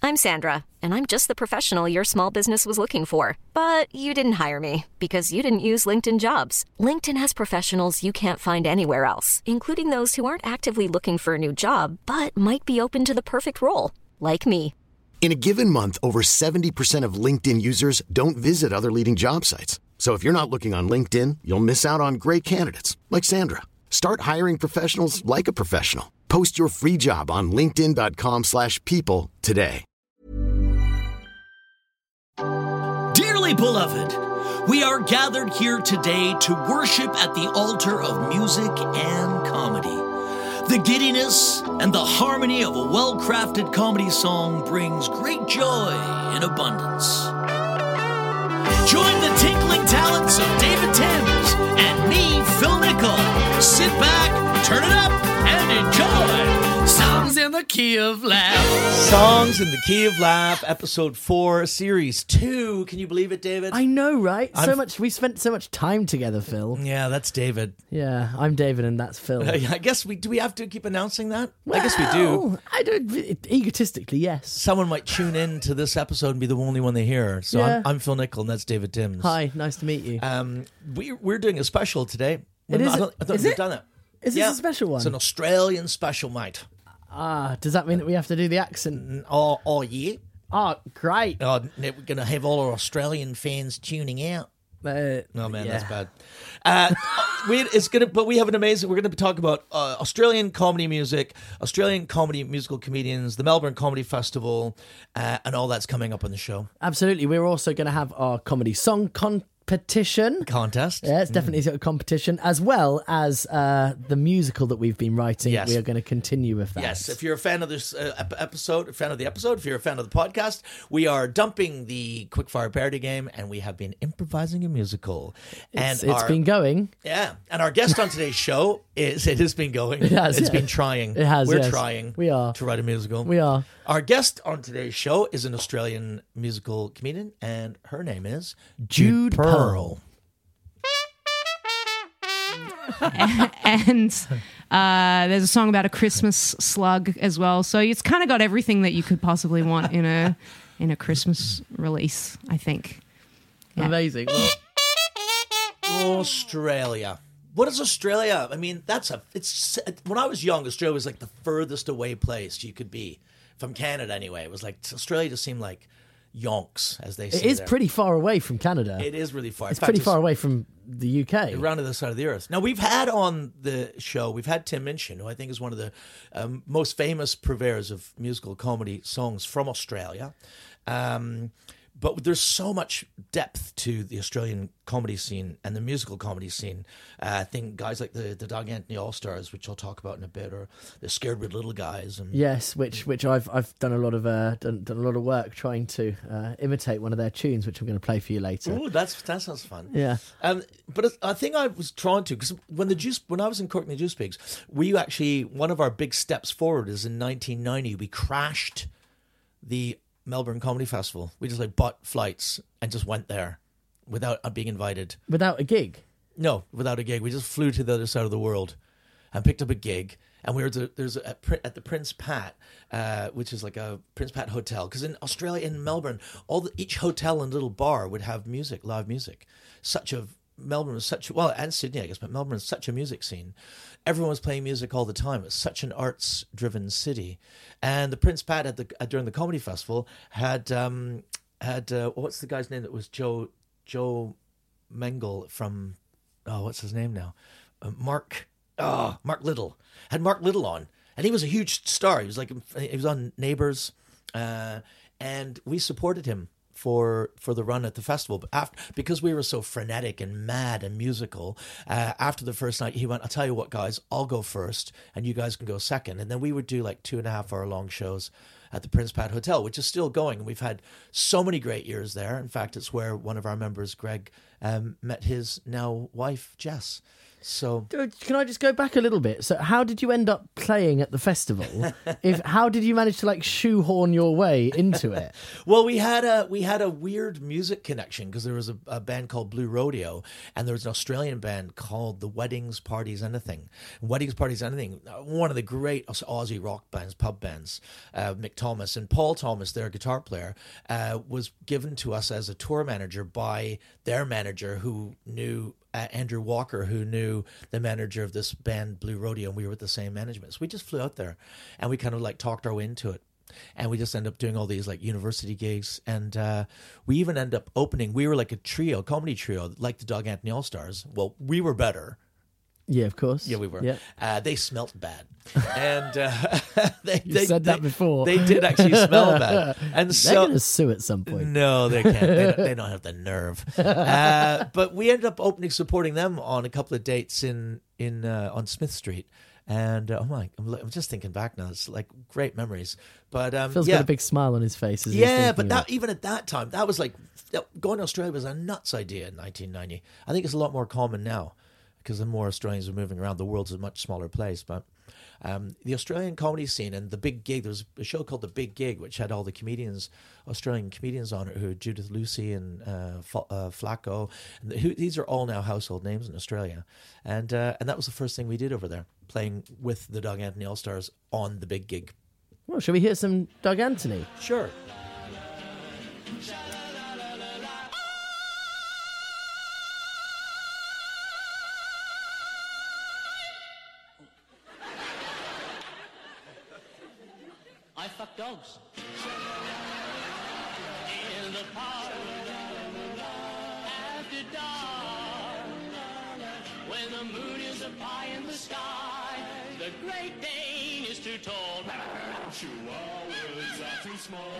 I'm Sandra, and I'm just the professional your small business was looking for. But you didn't hire me because you didn't use LinkedIn Jobs. LinkedIn has professionals you can't find anywhere else, including those who aren't actively looking for a new job, but might be open to the perfect role, like me. In a given month, over 70% of LinkedIn users don't visit other leading job sites. So if you're not looking on LinkedIn, you'll miss out on great candidates like Sandra. Start hiring professionals like a professional. Post your free job on linkedin.com/people today. Dearly beloved, we are gathered here today to worship at the altar of music and comedy. The giddiness and the harmony of a well-crafted comedy song brings great joy in abundance. Join the tinkling talents of David Timms and me, Phil Nickel. Sit back, turn it up, and enjoy Songs in the Key of Laugh. Songs in the Key of Laugh, Episode 4, Series 2. Can you believe it, David? I know, right? We spent so much time together, Phil. Yeah, that's David. Yeah, I'm David and that's Phil. I guess do we have to keep announcing that? I guess we do. I do. Egotistically, yes. Someone might tune in to this episode and be the only one they hear. So Yeah. I'm Phil Nickel and that's David Timms. Hi, nice to meet you. We're doing a special today. I don't think we've done it. Is this a special one? It's an Australian special, mate. Does that mean that we have to do the accent? Oh yeah. Oh, great. Oh, we're going to have all our Australian fans tuning out. Oh man, yeah. that's bad. But we have an amazing. We're going to talk about Australian comedy music, Australian comedy musical comedians, the Melbourne Comedy Festival, and all that's coming up on the show. Absolutely. We're also going to have our comedy song competition. Contest. Yeah, it's definitely a competition, as well as the musical that we've been writing. Yes. We are going to continue with that. Yes, if you're a fan of this episode, if you're a fan of the podcast, we are dumping the quickfire parody game, and we have been improvising a musical. It's been going. Yeah, and our guest on today's show it has been going. It has. It's been trying. It has. We're yes. trying. We are to write a musical. We are. Our guest on today's show is an Australian musical comedian, and her name is Jude Pearl. And there's a song about a Christmas slug as well. So it's kind of got everything that you could possibly want in a Christmas release, I think. Yeah. Amazing. Australia. What is Australia? I mean, when I was young, Australia was like the furthest away place you could be from Canada. Anyway, it was like Australia just seemed like yonks, as they say. It is there. pretty far away from Canada. It is really far. It's pretty far away from the UK. Around to the side of the earth. Now, we've had on the show, Tim Minchin, who I think is one of the most famous purveyors of musical comedy songs from Australia. But there's so much depth to the Australian comedy scene and the musical comedy scene. I think guys like the Doug Anthony All-Stars, which I'll talk about in a bit, or the Scared Weird Little Guys. And yes, which I've done a lot of done a lot of work trying to imitate one of their tunes, which I'm going to play for you later. Oh, that sounds fun. Yeah. But I think I was drawn to, because when I was in Courtney Juice Pigs, one of our big steps forward is in 1990 we crashed the Melbourne Comedy Festival. We just bought flights and just went there without being invited. Without a gig? No, without a gig. We just flew to the other side of the world and picked up a gig. And we were at the Prince Pat, which is like a Prince Pat hotel. Because in Australia, in Melbourne, each hotel and little bar would have music, live music. Melbourne was and Sydney, I guess, but Melbourne is such a music scene. Everyone was playing music all the time. It's such an arts-driven city. And the Prince Pat during the comedy festival had what's the guy's name that was Joe Mengel from what's his name now? Mark Little. Had Mark Little on, and he was a huge star. He was on Neighbours, and we supported him for the run at the festival. But because we were so frenetic and mad and musical, after the first night, he went, I'll tell you what, guys, I'll go first and you guys can go second. And then we would do 2.5 hour long shows at the Prince Pat Hotel, which is still going. And we've had so many great years there. In fact, it's where one of our members, Greg, met his now wife, Jess. So Can I just go back a little bit? So how did you end up playing at the festival? How did you manage to like shoehorn your way into it? well, we had a weird music connection because there was a band called Blue Rodeo, and there was an Australian band called the Weddings, Parties, Anything. Weddings, Parties, Anything, one of the great Aussie rock bands, pub bands. Mick Thomas and Paul Thomas, their guitar player, was given to us as a tour manager by their manager, who knew Andrew Walker, who knew the manager of this band Blue Rodeo, and we were with the same management. So we just flew out there, and we kind of like talked our way into it. And we just ended up doing all these like university gigs, and we even ended up opening. We were like a trio, comedy trio, like the Doug Anthony All Stars. Well, we were better. Yeah, of course. Yeah, we were. Yeah. They smelt bad, and You said that before. They did actually smell bad, and They're going to sue at some point. No, they can't. They don't have the nerve. But we ended up supporting them on a couple of dates in on Smith Street. And I'm just thinking back now. It's like great memories. But Phil's got a big smile on his face. As but even at that time, that was like going to Australia was a nuts idea in 1990. I think it's a lot more common now because the more Australians are moving around. The world's a much smaller place. But the Australian comedy scene and the Big Gig, there was a show called The Big Gig, which had all the Australian comedians on it, who Judith Lucy and Flacco. And these are all now household names in Australia. And that was the first thing we did over there, playing with the Doug Anthony All Stars on The Big Gig. Well, shall we hear some Doug Anthony? Sure. I fuck dogs. In the park, after dark, when the moon is up high in the sky, the Great Dane is too tall. Chihuahuas are too small.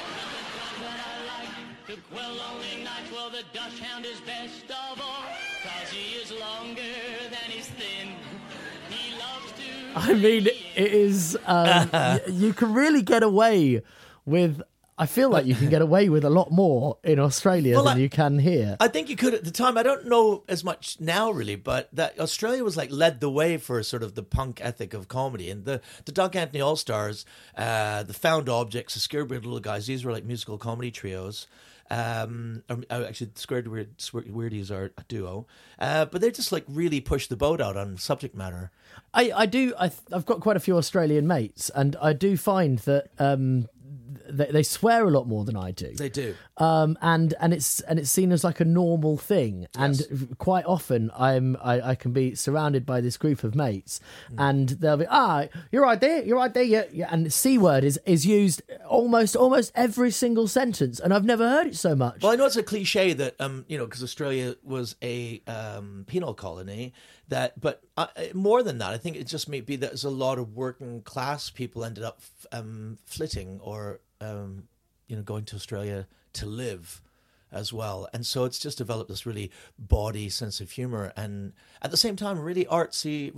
But I like to quell lonely nights. Well, the Dutch Hound is best of all, 'cause he is longer than he's thin. He loves to... I mean, it is... you can really get away with... I feel like you can get away with a lot more in Australia than you can here. I think you could at the time. I don't know as much now, really, but that Australia was like led the way for sort of the punk ethic of comedy. And the Doug Anthony All Stars, the Found Objects, the Scared Weird Little Guys, these were like musical comedy trios. Actually, Scared Weirdies are a duo, but they just like really pushed the boat out on subject matter. I've got quite a few Australian mates, and I do find that they swear a lot more than I do. They do, and it's seen as like a normal thing. Yes. And quite often I can be surrounded by this group of mates, and they'll be you're right there, yeah. And the C word is used almost every single sentence, and I've never heard it so much. Well, I know it's a cliche that because Australia was a penal colony. But more than that, I think it just may be that there's a lot of working class people ended up flitting or going to Australia to live as well, and so it's just developed this really bawdy sense of humor, and at the same time really artsy.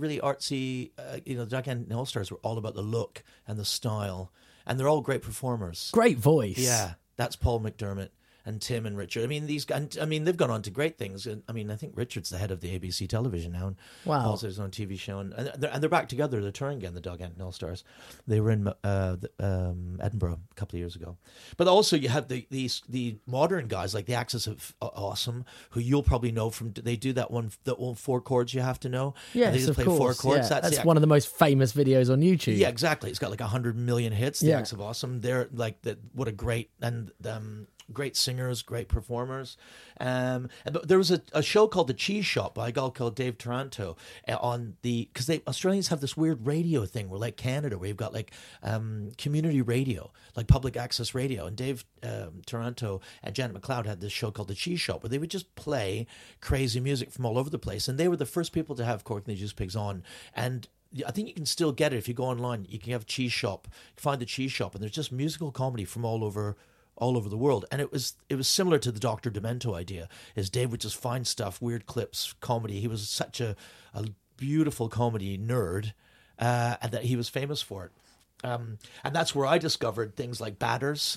The Doug Anthony All Stars were all about the look and the style, and they're all great performers. Great voice. Yeah, that's Paul McDermott. And Tim and Richard. I mean, these guys. I mean, they've gone on to great things. I mean, I think Richard's the head of the ABC television now. And wow. Paul's his own TV show, and they're back together. They're touring again. The Doug Anthony All Stars. They were in Edinburgh a couple of years ago. But also, you have the modern guys like the Axis of Awesome, who you'll probably know from. They do that one, the 4 chords you have to know. Yes, they just of play course. 4 chords. Yeah. That's one of the most famous videos on YouTube. Yeah, exactly. It's got like 100 million hits. The Axis of Awesome. They're like what a great and. Great singers, great performers. But there was a show called The Cheese Shop by a guy called Dave Taranto because Australians have this weird radio thing. We're like Canada, where you've got like community radio, like public access radio. And Dave Taranto and Janet McLeod had this show called The Cheese Shop, where they would just play crazy music from all over the place. And they were the first people to have Cork and the Juice Pigs on. And I think you can still get it if you go online. You can have Cheese Shop, you can find The Cheese Shop, and there's just musical comedy from all over the world. And it was similar to the Dr. Demento idea, is Dave would just find stuff, weird clips, comedy. He was such a beautiful comedy nerd, and that he was famous for it. And that's where I discovered things like Batters,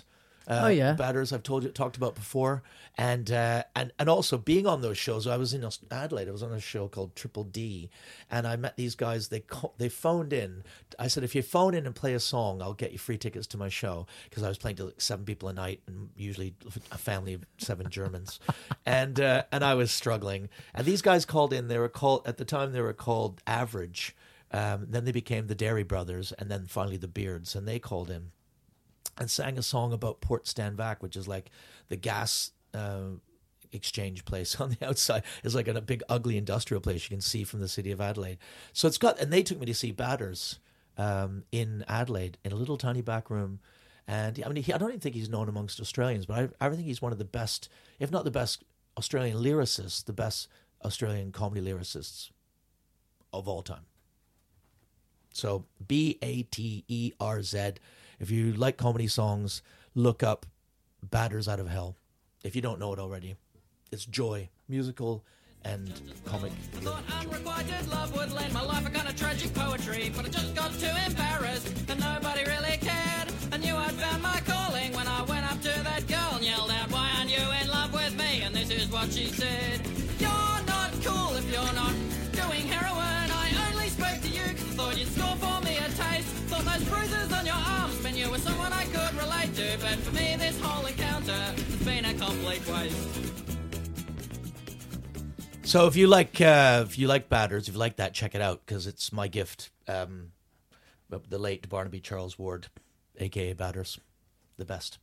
Oh, yeah. Batters I've talked about before, and also being on those shows. I was in Adelaide. I was on a show called Triple D, and I met these guys. They phoned in. I said, if you phone in and play a song, I'll get you free tickets to my show, because I was playing to like 7 people a night, and usually a family of 7 Germans, and I was struggling. And these guys called in. They were called at the time. They were called Average. Then they became the Dairy Brothers, and then finally the Beards, and they called in and sang a song about Port Stanvac, which is like the gas exchange place on the outside. It's like a big, ugly industrial place you can see from the city of Adelaide. So and they took me to see Batters in Adelaide in a little tiny back room. And I mean, I don't even think he's known amongst Australians, but I think he's one of the best, if not the best Australian lyricists, the best Australian comedy lyricists of all time. So Baterz. If you like comedy songs, look up Batters Out of Hell. If you don't know it already, it's joy, musical and comic. I thought unrequited love would lend my life a kind of tragic poetry, but I just got too embarrassed and nobody really cared. I knew I'd found my calling when I went up to that girl and yelled out, "Why aren't you in love with me?" And this is what she said: "You're not cool if you're not doing heroin. I only spoke to you 'cause I thought you'd score for me a taste. Thought those bruises on your arms meant you were someone I could relate to, but for me this whole encounter has been a complete waste." So if you like Batters, if you like that, check it out, because it's my gift. The late Barnaby Charles Ward, a.k.a. Batters, the best.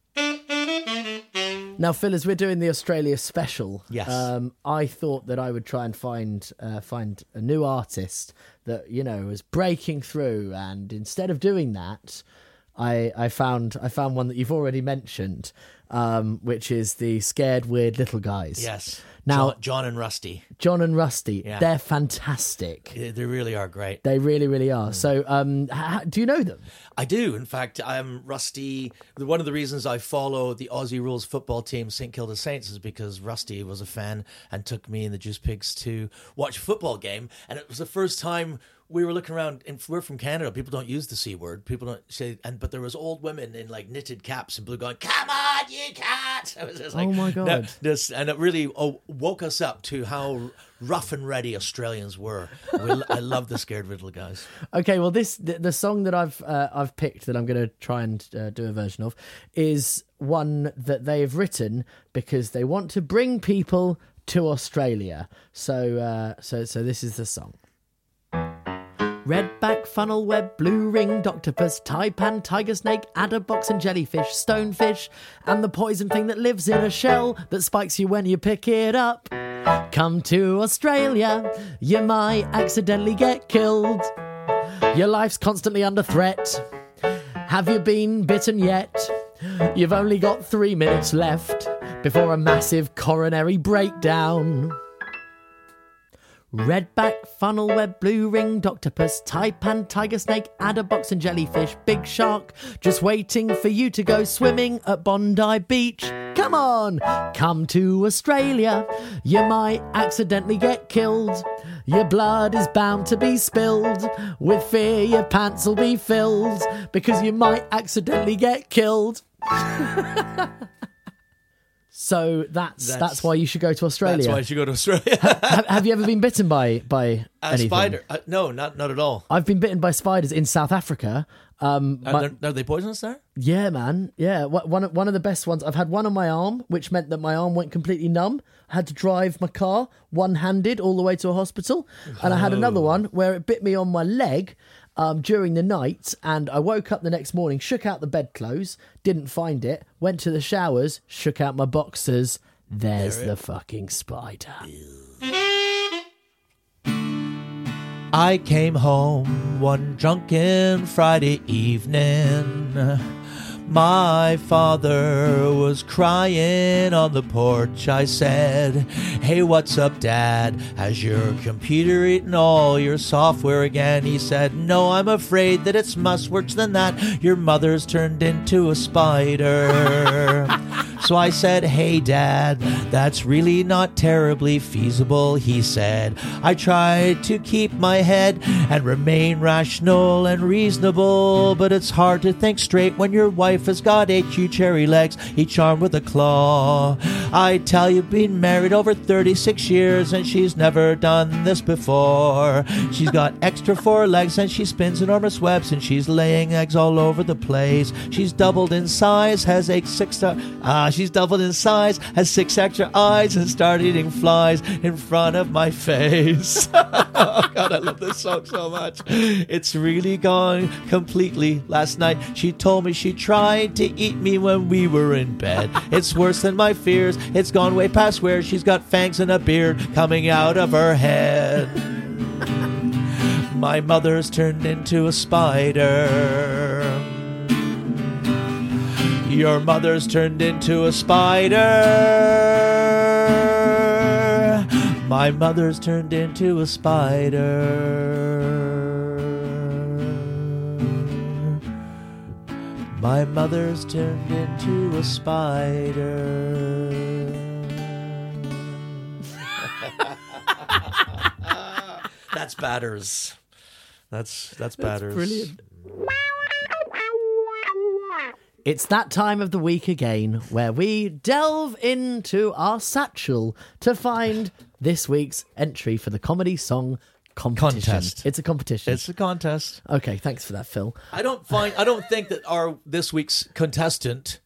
Now, Phil, as we're doing the Australia special, yes, I thought that I would try and find a new artist that, you know, was breaking through, and instead of doing that, I found one that you've already mentioned, which is the Scared Weird Little Guys. Yes. Now, John and Rusty. John and Rusty, yeah. They're fantastic. They really are great. They really, really are. So, do you know them? I do. In fact, I'm Rusty. One of the reasons I follow the Aussie Rules football team, St Kilda Saints, is because Rusty was a fan and took me and the Juice Pigs to watch a football game. And it was the first time we were looking around, and we're from Canada. People don't use the C word. People don't say, but there was old women in like knitted caps and blue going, "Come on, you can't!" I was just like, "Oh my God!" And it really woke us up to how rough and ready Australians were. I love the Scared Little Guys. Okay, well, the song that I've picked that I'm going to try and do a version of is one that they've written because they want to bring people to Australia. So this is the song. Redback, funnel web, blue ringed octopus, taipan, tiger snake, adder box and jellyfish, stonefish, and the poison thing that lives in a shell that spikes you when you pick it up. Come to Australia, you might accidentally get killed. Your life's constantly under threat. Have you been bitten yet? You've only got 3 minutes left before a massive coronary breakdown. Redback, funnel web, blue ringed octopus, taipan, tiger snake, adder box and jellyfish, big shark, just waiting for you to go swimming at Bondi Beach. Come on, come to Australia, you might accidentally get killed. Your blood is bound to be spilled, with fear your pants will be filled, because you might accidentally get killed. So that's why you should go to Australia. That's why you should go to Australia. Have you ever been bitten by a anything? spider? No, not at all. I've been bitten by spiders in South Africa. Are they poisonous there? Yeah, man. Yeah, one of the best ones. I've had one on my arm, which meant that my arm went completely numb. I had to drive my car one-handed all the way to a hospital. And I had another one where it bit me on my leg during the night, and I woke up the next morning, shook out the bedclothes, didn't find it, went to the showers, shook out my boxers. There's the fucking spider. I came home one drunken Friday evening. My father was crying on the porch. I said, "Hey, what's up, Dad? Has your computer eaten all your software again?" He said, "No, I'm afraid that it's much worse than that. Your mother's turned into a spider." So I said, hey, Dad, that's really not terribly feasible, he said. I tried to keep my head and remain rational and reasonable, but it's hard to think straight when your wife has got 8 huge cherry legs, each armed with a claw. I tell you, been married over 36 years and she's never done this before. She's got extra 4 legs and she spins enormous webs and she's laying eggs all over the place. She's doubled in size, has 6 extra eyes and started eating flies in front of my face. Oh God, I love this song so much. It's really gone completely. Last night she told me she tried to eat me when we were in bed. It's worse than my fears. It's gone way past where she's got fangs and a beard coming out of her head. My mother's turned into a spider. Your mother's turned into a spider. My mother's turned into a spider. My mother's turned into a spider. That's Batters. That's Batters. Brilliant. It's that time of the week again where we delve into our satchel to find this week's entry for the comedy song competition. Contest. It's a competition. It's a contest. Okay, thanks for that, Phil. I don't think that this week's contestant,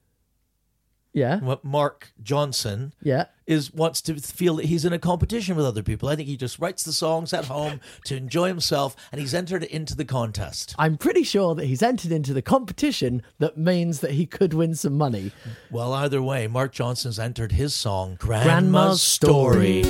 Mark Johnson, wants to feel that he's in a competition with other people. I think he just writes the songs at home to enjoy himself, and he's entered into the contest. I'm pretty sure that he's entered into the competition that means that he could win some money. Well, either way, Mark Johnson's entered his song, Grandma's Story.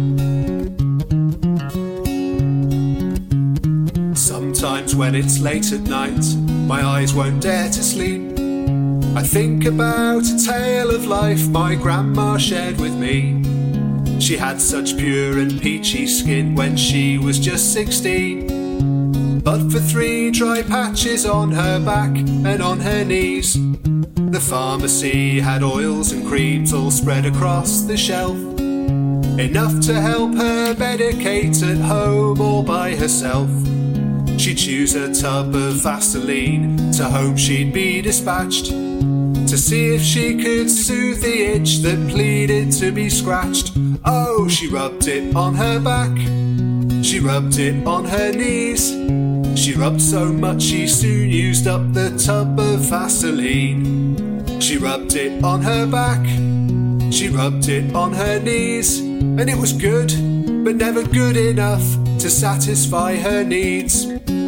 Sometimes when it's late at night, my eyes won't dare to sleep. I think about a tale of life my grandma shared with me. She had such pure and peachy skin when she was just 16. But for 3 dry patches on her back and on her knees, the pharmacy had oils and creams all spread across the shelf, enough to help her medicate at home or by herself. She'd choose a tub of Vaseline, to home she'd be dispatched, to see if she could soothe the itch that pleaded to be scratched. Oh, she rubbed it on her back, she rubbed it on her knees. She rubbed so much she soon used up the tub of Vaseline. She rubbed it on her back, she rubbed it on her knees, and it was good, but never good enough to satisfy her needs.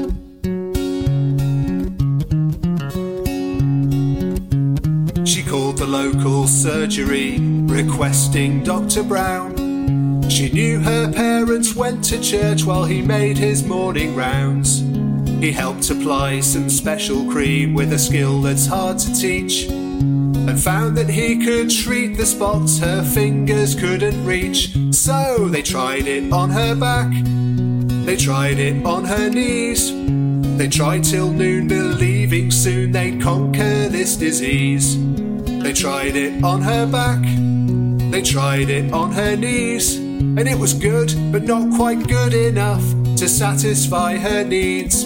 She called the local surgery, requesting Dr. Brown. She knew her parents went to church while he made his morning rounds. He helped apply some special cream with a skill that's hard to teach, and found that he could treat the spots her fingers couldn't reach. So they tried it on her back, they tried it on her knees. They tried till noon, believing soon they'd conquer this disease. They tried it on her back, they tried it on her knees, and it was good, but not quite good enough to satisfy her needs.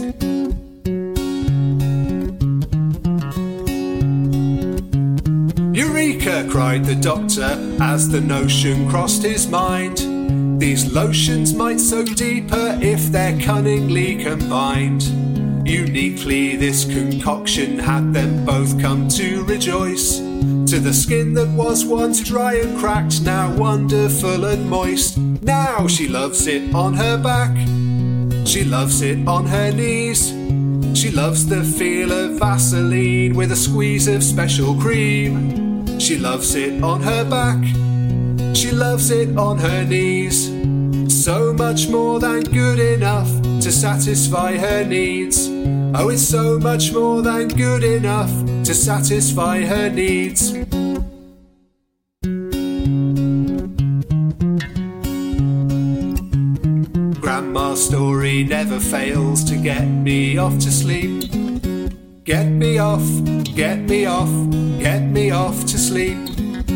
Eureka! Cried the doctor as the notion crossed his mind. These lotions might soak deeper if they're cunningly combined. Uniquely, this concoction had them both come to rejoice. To the skin that was once dry and cracked, now wonderful and moist. Now she loves it on her back, she loves it on her knees. She loves the feel of Vaseline with a squeeze of special cream. She loves it on her back, she loves it on her knees. So much more than good enough to satisfy her needs. Oh, it's so much more than good enough to satisfy her needs. Grandma's story never fails to get me off to sleep. Get me off, get me off, get me off to sleep.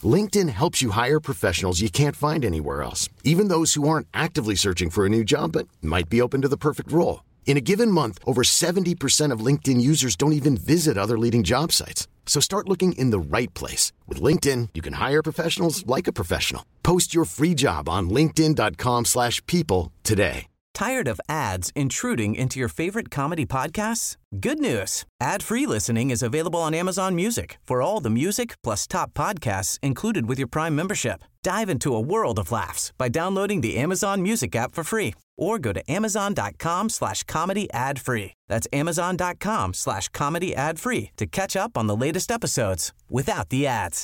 LinkedIn helps you hire professionals you can't find anywhere else, even those who aren't actively searching for a new job but might be open to the perfect role. In a given month, over 70% of LinkedIn users don't even visit other leading job sites. So start looking in the right place. With LinkedIn, you can hire professionals like a professional. Post your free job on linkedin.com/people today. Tired of ads intruding into your favorite comedy podcasts? Good news. Ad-free listening is available on Amazon Music for all the music plus top podcasts included with your Prime membership. Dive into a world of laughs by downloading the Amazon Music app for free or go to amazon.com/comedy ad-free. That's amazon.com/comedy ad-free to catch up on the latest episodes without the ads.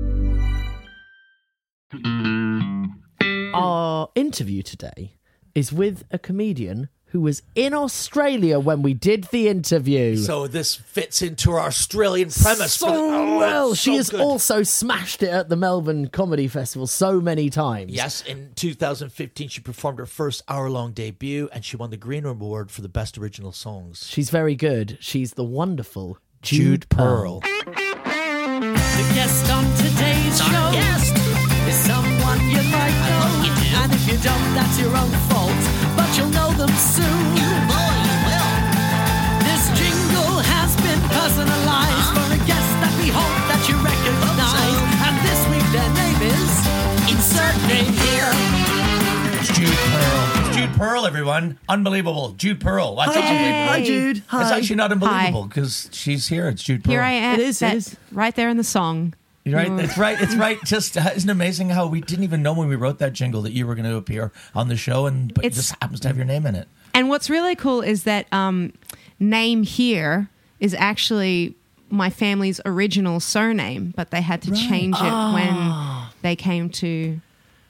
Our interview today is with a comedian who was in Australia when we did the interview. So this fits into our Australian premise. So well. She has good. also smashed it at the Melbourne Comedy Festival so many times. Yes, in 2015 she performed her first hour-long debut and she won the Green Award for the Best Original Songs. She's very good. She's the wonderful Jude Pearl. The guest on today's show is someone you might know. And if you don't, that's your own fault. But you'll know them soon. This jingle has been personalized for a guest that we hope that you recognize. And this week their name is Insert Name Here. It's Jude Pearl. It's Jude Pearl, everyone. Unbelievable. Jude Pearl. That's unbelievable. Hi, Jude. Hi. It's actually not unbelievable because she's here. It's Jude Pearl. Here I am. It is. Right there in the song. You're right. It's right. It's right. Just isn't it amazing how we didn't even know when we wrote that jingle that you were going to appear on the show, but it just happens to have your name in it. And what's really cool is that name here is actually my family's original surname, but they had to change it when they came to.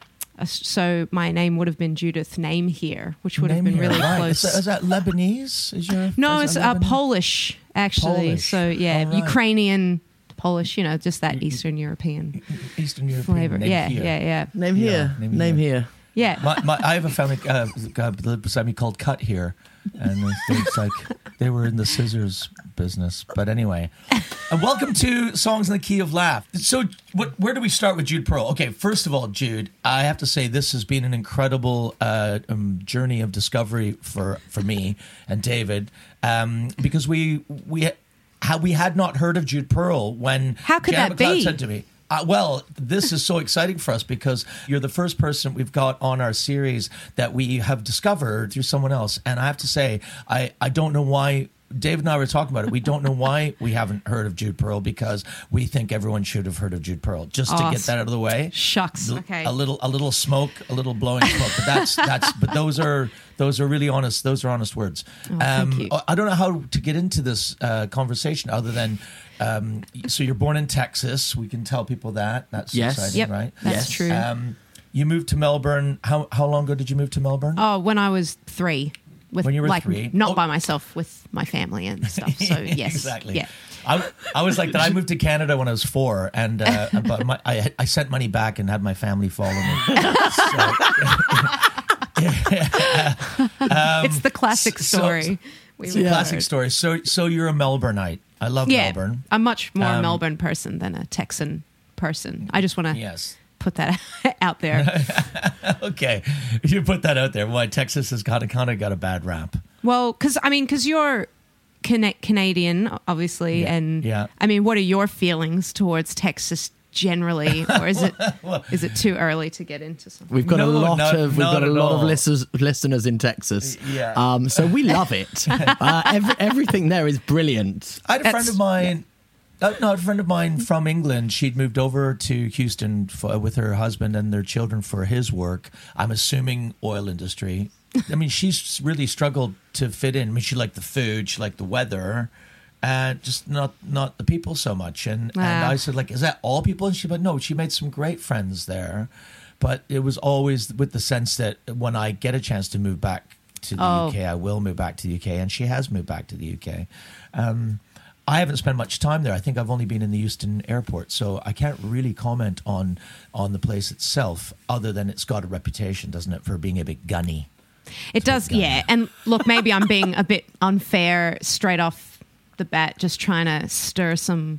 So my name would have been Judith Name Here, which would have been really close. Is that Lebanese? No, it's Polish actually. Polish. So yeah, All right. Ukrainian. Polish, just that Eastern European flavor. Yeah. Name here. Name here. Yeah. I have a family beside me called Cut Here, and it's like they were in the scissors business. But anyway, and welcome to Songs in the Key of Laugh. So, where do we start with Jude Pearl? Okay, first of all, Jude, I have to say this has been an incredible journey of discovery for me and David, because we had not heard of Jude Pearl when How could Janet that McLeod be? said to me. Well, this is so exciting for us because you're the first person we've got on our series that we have discovered through someone else. And I have to say, I don't know why. Dave and I were talking about it. We don't know why we haven't heard of Jude Pearl because we think everyone should have heard of Jude Pearl. Just to get that out of the way. Shucks. Okay. A little smoke, a little blowing smoke. But those are really honest. Those are honest words. Thank you. I don't know how to get into this conversation other than. So you're born in Texas. We can tell people that. That's exciting, right? That's true. You moved to Melbourne. How long ago did you move to Melbourne? Oh, when I was 3. When you were 3? Not by myself, with my family and stuff. So, yes. Exactly. Yeah. I was like that. I moved to Canada when I was 4, and but I sent money back and had my family follow me. It's the classic story. It's a classic story. So you're a Melbourneite. I love Melbourne. I'm much more a Melbourne person than a Texan person. I just want to put that out there. Okay. You put that out there. Why Texas has kind of got a bad rap. Well, because you're Canadian, obviously. And I mean, what are your feelings towards Texas generally, or is it too early to get into something? We've got a lot of listeners in Texas. Yeah. So we love it. Everything there is brilliant. I had a friend of mine. A friend of mine from England. She'd moved over to Houston with her husband and their children for his work. I'm assuming oil industry. I mean, she's really struggled to fit in. I mean, she liked the food, she liked the weather, and just not the people so much. And I said, like, is that all people? And she said, no, she made some great friends there. But it was always with the sense that when I get a chance to move back to the UK, I will move back to the UK. And she has moved back to the UK. I haven't spent much time there. I think I've only been in the Euston airport, so I can't really comment on the place itself, other than it's got a reputation, doesn't it, for being a bit gunny. It does, yeah. And look, maybe I'm being a bit unfair straight off the bat, just trying to stir some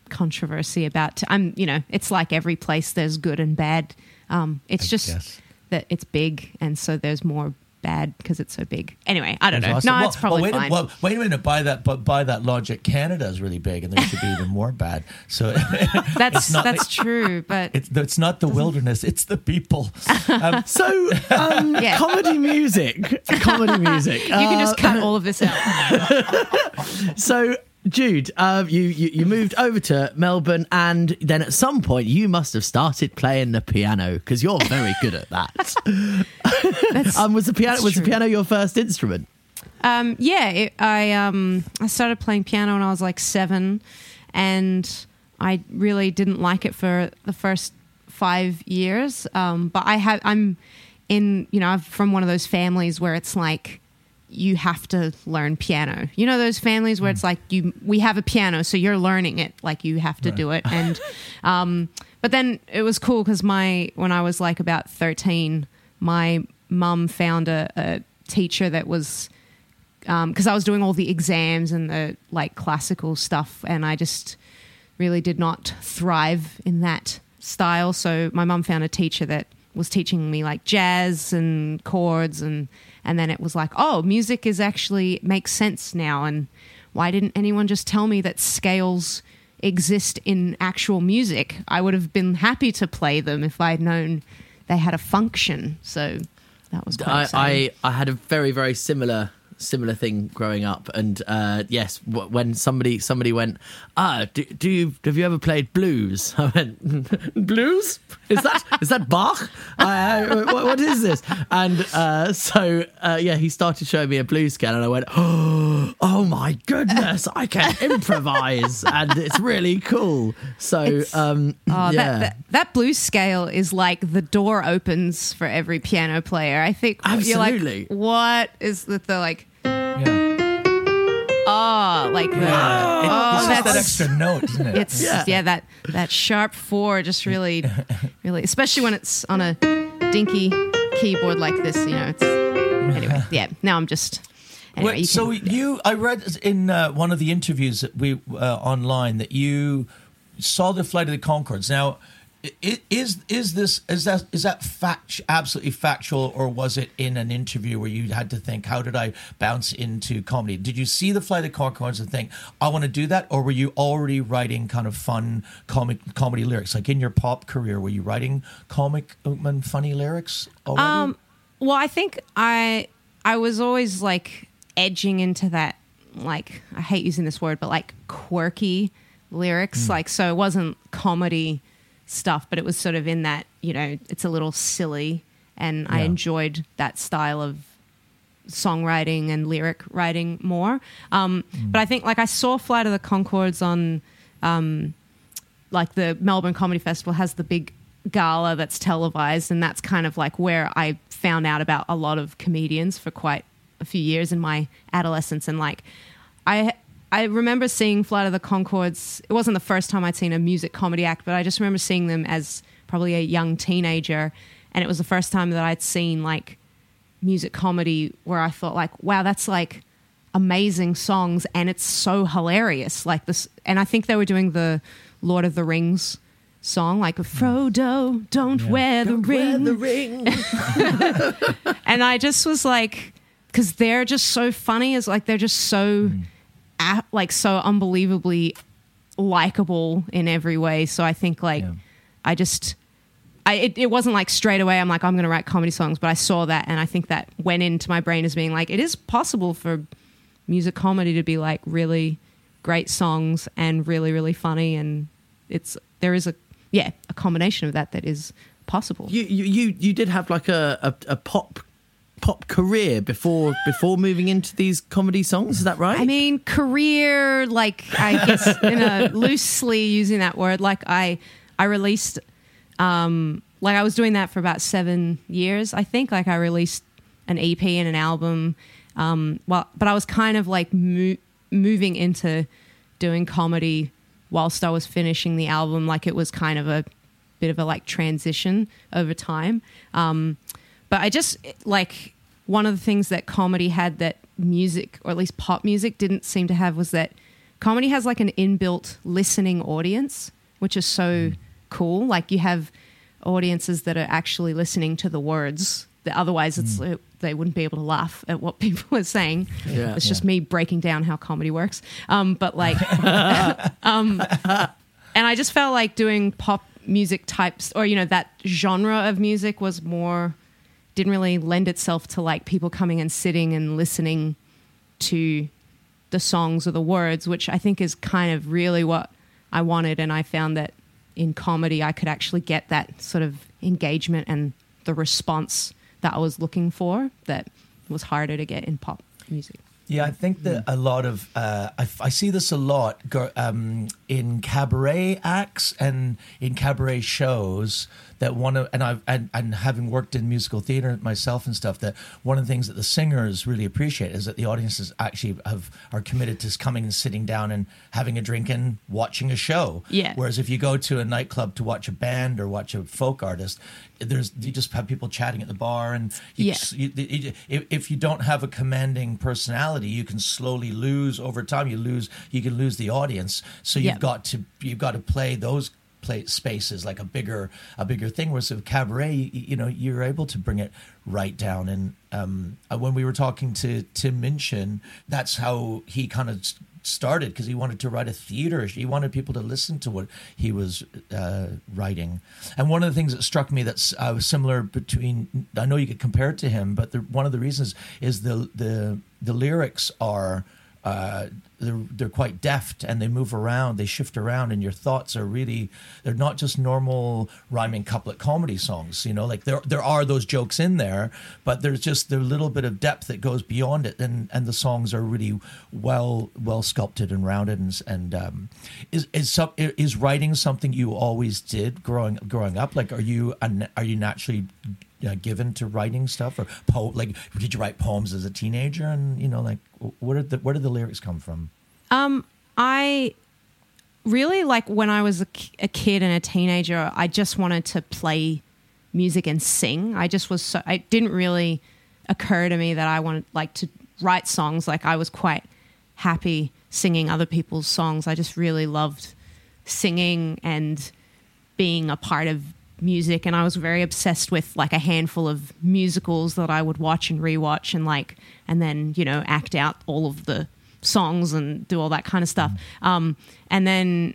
controversy about. It's like every place there's good and bad. It's just that it's big, and so there's more bad because it's so big. Anyway, I don't know. Awesome. No, it's probably fine. Wait a minute. By that logic, Canada is really big, and there should be even more bad. So that's true, but it's not the wilderness; it's the people. Yeah. Comedy music. You can just cut all of this out. So, Jude, you moved over to Melbourne, and then at some point you must have started playing the piano because you're very good at that. Was the piano your first instrument? I started playing piano when I was like 7, and I really didn't like it for the first 5 years. But I'm from one of those families where it's like, you have to learn piano. You know those families where it's like we have a piano, so you're learning it, like you have to do it. And but then it was cool because when I was like about 13, my mum found a teacher that was because I was doing all the exams and the like classical stuff, and I just really did not thrive in that style. So my mum found a teacher that was teaching me like jazz and chords, and then it was like, oh, music is actually makes sense now. And why didn't anyone just tell me that scales exist in actual music? I would have been happy to play them if I'd known they had a function. So that was quite exciting. I had a very, very similar thing growing up, and yes, when somebody went, have you ever played blues? I went, blues? Is that Bach? What is this? And he started showing me a blues scale, and I went, oh my goodness, I can improvise, and it's really cool. So that blues scale is like the door opens for every piano player. I think absolutely. You're like, what is the like? It's just that extra note, isn't it? It's that sharp 4 just really, really, especially when it's on a dinky keyboard like this. It's anyway. Yeah. Now I'm just. Anyway, I read in one of the interviews that we online that you saw the Flight of the Conchords. Now, is that absolutely factual, or was it in an interview where you had to think, how did I bounce into comedy? Did you see the Flight of the Conchords and think, I want to do that, or were you already writing kind of fun comedy lyrics? Like in your pop career, were you writing comic and funny lyrics already? Well, I think I was always like edging into that, like, I hate using this word, but like quirky lyrics. Like, so it wasn't comedy stuff, but it was sort of in that, it's a little silly, and I enjoyed that style of songwriting and lyric writing more. But I think like I saw Flight of the Conchords on like the Melbourne Comedy Festival has the big gala that's televised, and that's kind of like where I found out about a lot of comedians for quite a few years in my adolescence. And like I remember seeing Flight of the Conchords. It wasn't the first time I'd seen a music comedy act, but I just remember seeing them as probably a young teenager. And it was the first time that I'd seen like music comedy where I thought like, wow, that's like amazing songs, and it's so hilarious. Like this, and I think they were doing the Lord of the Rings song, like Frodo, don't wear the ring. And I just was like, because they're just so funny, is like they're just so like so unbelievably likable in every way. So I think like it wasn't like straight away I'm like, I'm going to write comedy songs, but I saw that, and I think that went into my brain as being like, it is possible for music comedy to be like really great songs and really, really funny, and there is a combination of that is possible. You did have like a pop career before moving into these comedy songs, is that right? I mean, career, like, I guess in a loosely using that word, like I released like I was doing that for about 7 years, I think. Like I released an EP and an album, but I was kind of like moving into doing comedy whilst I was finishing the album. Like it was kind of a bit of a like transition over time. But I just like, one of the things that comedy had that music, or at least pop music, didn't seem to have was that comedy has like an inbuilt listening audience, which is so cool. Like you have audiences that are actually listening to the words. That otherwise, they wouldn't be able to laugh at what people are saying. Yeah. It's just me breaking down how comedy works. But like, and I just felt like doing pop music types, or that genre of music didn't really lend itself to like people coming and sitting and listening to the songs or the words, which I think is kind of really what I wanted. And I found that in comedy, I could actually get that sort of engagement and the response that I was looking for that was harder to get in pop music. Yeah, I think that a lot of I see this a lot in cabaret acts and in cabaret shows that and having worked in musical theater myself and stuff, that one of the things that the singers really appreciate is that the audiences actually are committed to coming and sitting down and having a drink and watching a show. Yeah. Whereas if you go to a nightclub to watch a band or watch a folk artist, you just have people chatting at the bar, and if you don't have a commanding personality, you can slowly lose over time. You can lose the audience. So you've got to play those spaces like a bigger thing. Whereas with cabaret, you're able to bring it right down. And when we were talking to Tim Minchin, that's how he kind of started, because he wanted to write a theater. He wanted people to listen to what he was writing. And one of the things that struck me that's similar between, I know you could compare it to him, but one of the reasons is the lyrics are they're quite deft, and they move around, they shift around, and your thoughts are really, they're not just normal rhyming couplet comedy songs, like there are those jokes in there, but there's just the little bit of depth that goes beyond it, and the songs are really well sculpted and rounded. And is writing something you always did growing up? Like, are you naturally given to writing stuff, or did you write poems as a teenager? And where did the lyrics come from? I really, like, when I was a kid and a teenager, I just wanted to play music and sing. It didn't really occur to me that I wanted to write songs. Like, I was quite happy singing other people's songs. I just really loved singing and being a part of music, and I was very obsessed with like a handful of musicals that I would watch and rewatch and then act out all of the songs and do all that kind of stuff. And then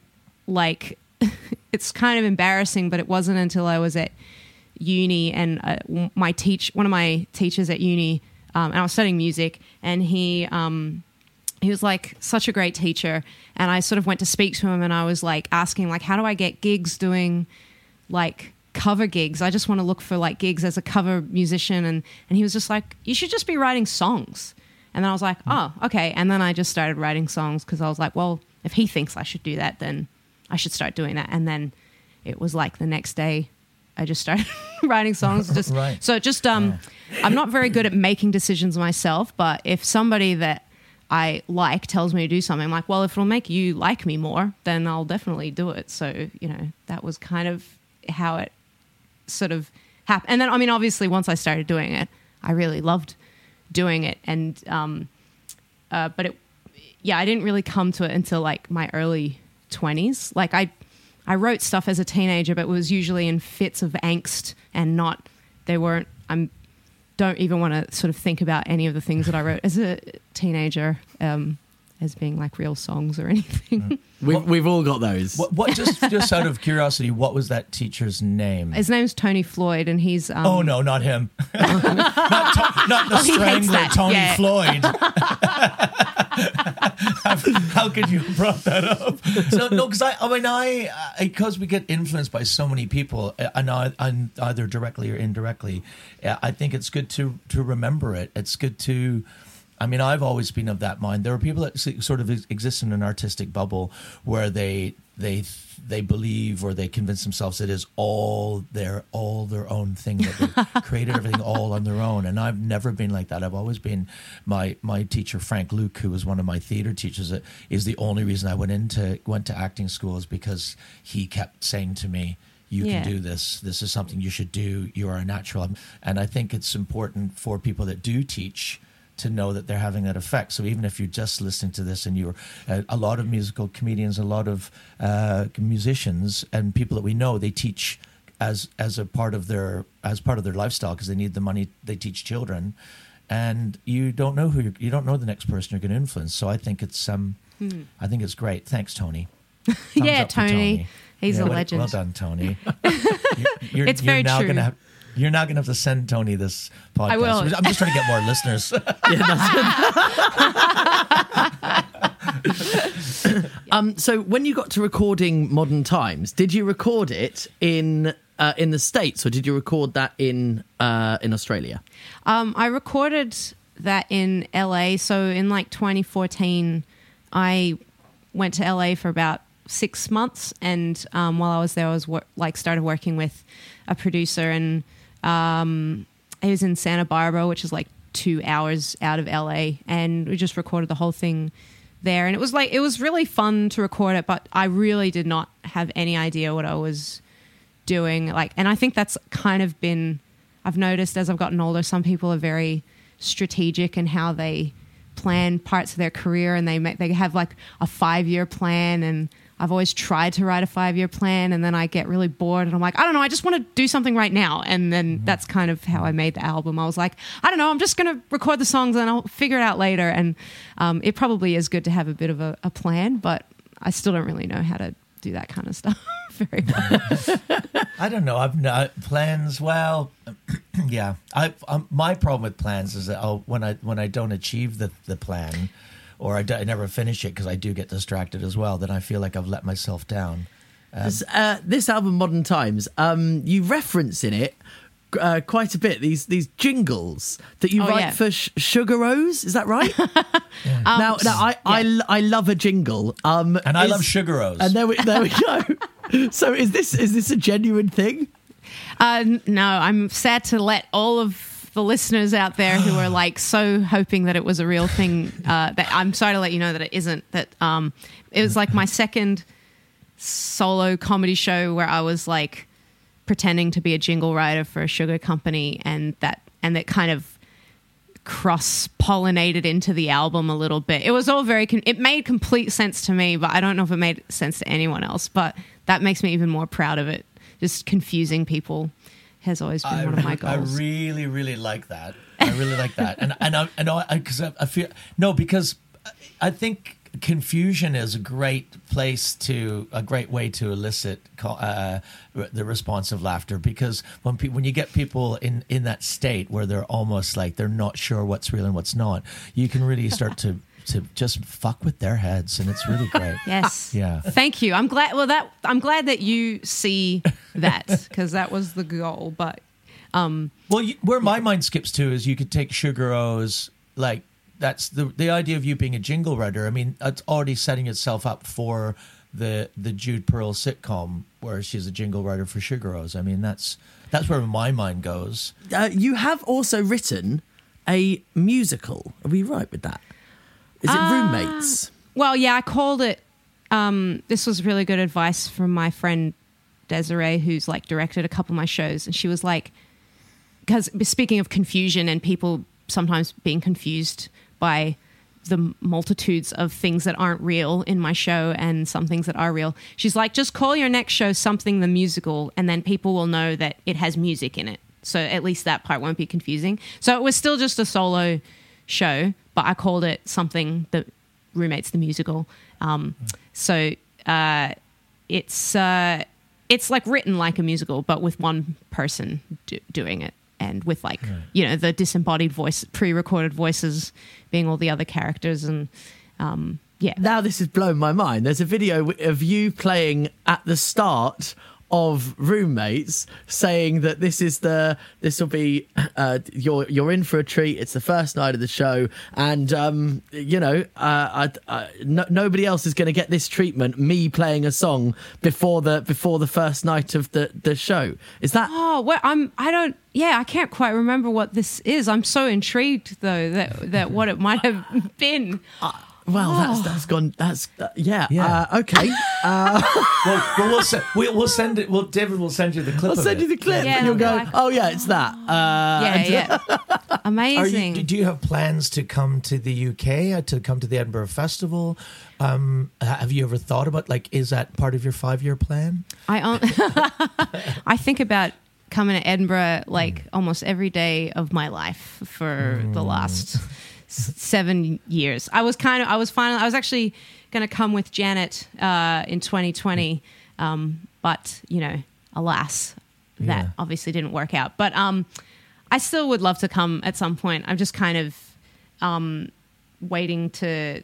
it's kind of embarrassing, but it wasn't until I was at uni and one of my teachers at uni, and I was studying music, and he was like such a great teacher, and I sort of went to speak to him, and I was like asking how do I get gigs doing cover gigs? I just want to look for gigs as a cover musician. And he was just like, you should just be writing songs. And then I was like, oh, okay. And then I just started writing songs, because I was like, well, if he thinks I should do that, then I should start doing that. And then it was the next day I just started writing songs. Right. So I'm not very good at making decisions myself, but if somebody that I tells me to do something, I'm like, well, if it'll make you like me more, then I'll definitely do it. So, that was kind of how it sort of happened. And then, obviously once I started doing it, I really loved doing it. And, but I didn't really come to it until my early 20s. I wrote stuff as a teenager, but it was usually in fits of angst, and don't even want to sort of think about any of the things that I wrote as a teenager as being real songs or anything. We've all got those. What just out of curiosity, what was that teacher's name? His name's Tony Floyd, and he's oh no, not him. not the Strangler, Tony Floyd. How could you have brought that up? So no, because we get influenced by so many people, and either directly or indirectly. I think it's good to remember it. It's good to. I've always been of that mind. There are people that sort of exist in an artistic bubble where they believe, or they convince themselves it is all their own thing, that they created everything all on their own. And I've never been like that. I've always been my teacher, Frank Luke, who was one of my theater teachers, is the only reason I went to acting school, is because he kept saying to me, you can do this. This is something you should do. You are a natural. And I think it's important for people that do teach to know that they're having that effect. So even if you're just listening to this and you're a lot of musical comedians, a lot of musicians and people that we know, they teach as a part of their lifestyle because they need the money. They teach children, and you don't know you don't know the next person you're going to influence. So I think it's I think it's great. Thanks, Tony. Yeah, Tony. He's a legend. Well done, Tony. It's very true. You're now going to have to send Tony this podcast. I will. I'm just trying to get more listeners. So when you got to recording Modern Times, did you record it in the States, or did you record that in Australia? I recorded that in LA. So in like 2014, I went to LA for about 6 months, and while I was there, I was started working with a producer, and it was in Santa Barbara, which is like 2 hours out of LA, and we just recorded the whole thing there. And it was really fun to record it, but I really did not have any idea what I was doing. And I think that's kind of I've noticed as I've gotten older, some people are very strategic in how they plan parts of their career, and they have like a 5-year plan, and I've always tried to write a 5-year plan, and then I get really bored and I'm like, I don't know, I just want to do something right now. And then that's kind of how I made the album. I was like, I don't know, I'm just going to record the songs and I'll figure it out later. And it probably is good to have a bit of a plan, but I still don't really know how to do that kind of stuff very well. I don't know. I've not plans. Well, yeah. My problem with plans is that when I don't achieve the plan, or I never finish it because I do get distracted as well, then I feel like I've let myself down. This album, Modern Times, you reference in it quite a bit these jingles that you write for Sugar Rose. Is that right? Now I love a jingle, and I love Sugar Rose. And there we go. So is this a genuine thing? No, I'm sad to let all of the listeners out there who are like so hoping that it was a real thing, that I'm sorry to let you know that it isn't. That it was like my second solo comedy show where I was like pretending to be a jingle writer for a sugar company, and that kind of cross-pollinated into the album a little bit. It was all it made complete sense to me, but I don't know if it made sense to anyone else. But that makes me even more proud of it. Just confusing people has always been one of my goals. I really, really like that. I really like that, because I feel because I think confusion is a great way to elicit the response of laughter. Because when you get people in that state where they're almost like they're not sure what's real and what's not, you can really start to just fuck with their heads, and it's really great. Yes. Yeah. Thank you. I'm glad that you see that, because that was the goal. But where my mind skips to is you could take Sugar Rose, like that's the idea of you being a jingle writer. I mean, it's already setting itself up for the Jude Pearl sitcom where she's a jingle writer for Sugar Rose. I mean, that's where my mind goes. You have also written a musical. Are we right with that? Is it Roommates? Well, yeah, I called it. This was really good advice from my friend Desiree, who's like directed a couple of my shows, and she was like, because speaking of confusion and people sometimes being confused by the multitudes of things that aren't real in my show and some things that are real, she's like, just call your next show Something the Musical, and then people will know that it has music in it. So at least that part won't be confusing. So it was still just a solo show, but I called it Something the Roommates the Musical. So it's like written like a musical, but with one person doing it, and with like the disembodied voice, pre-recorded voices being all the other characters, and Now this has blown my mind. There's a video of you playing at the start of Roommates, saying that this will be you're in for a treat. It's the first night of the show, and nobody else is going to get this treatment. Me playing a song before the first night of the show. Is that? Oh, well, I can't quite remember what this is. I'm so intrigued though that what it might have been. Well, that's gone. That's yeah. Yeah. Okay. We'll send it. Well, David will send you the clip. I'll send you the clip, Yeah, and you'll go, like- "Oh yeah, it's that." Yeah. Amazing. Do you have plans to come to the UK, to come to the Edinburgh Festival? Have you ever thought about, like, is that part of your 5-year plan? I think about coming to Edinburgh like almost every day of my life for the last 7 years. I was actually going to come with Janet in 2020, but alas, that obviously didn't work out. But I still would love to come at some point. I'm just kind of waiting to,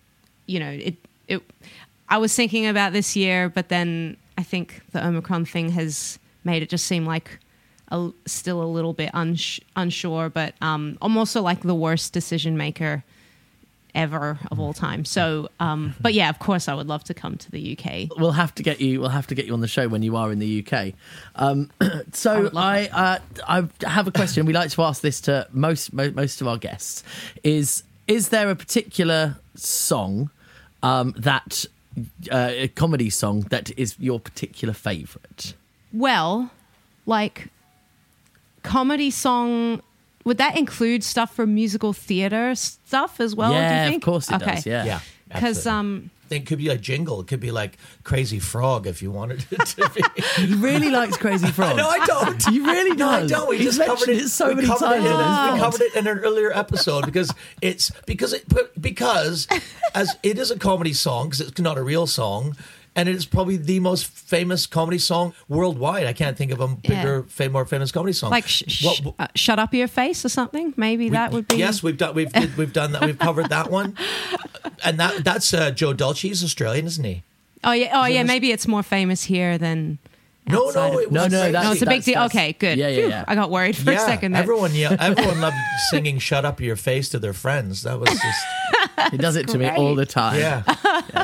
I was thinking about this year, but then I think the Omicron thing has made it just seem like still a little bit unsure, but I'm also like the worst decision maker ever of all time. So, but yeah, of course I would love to come to the UK. We'll have to get you on the show when you are in the UK. So I have a question. We like to ask this to most of our guests. Is there a particular song that a comedy song that is your particular favourite? Well, like comedy song, would that include stuff from musical theatre stuff as well? Yeah, do you think? of course it does. Yeah. Because It could be like Jingle. It could be like Crazy Frog if you wanted it to be. He really likes Crazy Frog. No, I don't. You really No, I don't. don't. We He's just covered mentioned it so many times. We covered it in an earlier episode because as it is a comedy song, because it's not a real song, and it is probably the most famous comedy song worldwide. I can't think of a bigger, more famous comedy song. like Shut Up Your Face or something. Maybe that would be. Yes, we've done that. We've covered that one, and that's Joe Dolce. He's Australian, isn't he? Oh yeah. Maybe it's more famous here than. No, outside of- it was great. No, it's a big deal. that's- Okay, good. Yeah. Phew, I got worried for a second there. Everyone loved singing "Shut Up Your Face" to their friends. That was just He does it to me great. all the time. yeah.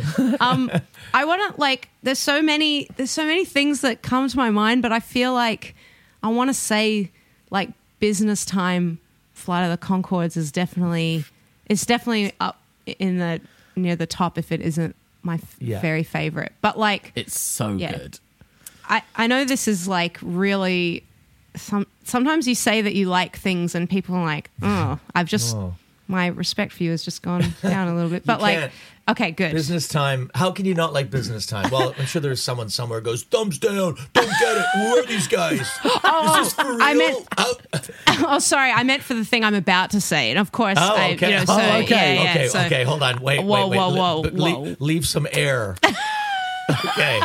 I want to like. There's so many things that come to my mind, but I feel like I want to say like Business Time, Flight of the Conchords is definitely up in the near the top if it isn't my very favorite. But like It's so good. I know this is like really. Sometimes you say that you like things and people are like, oh, my respect for you has just gone down a little bit. But like, can't. okay, good. Business Time. How can you not like Business Time? Well, I'm sure there's someone somewhere who goes, thumbs down, don't get it. Who are these guys? Is this for real? I meant- Oh, sorry. I meant for the thing I'm about to say, and of course, okay. okay. Hold on. Wait. Whoa. Leave some air. Okay.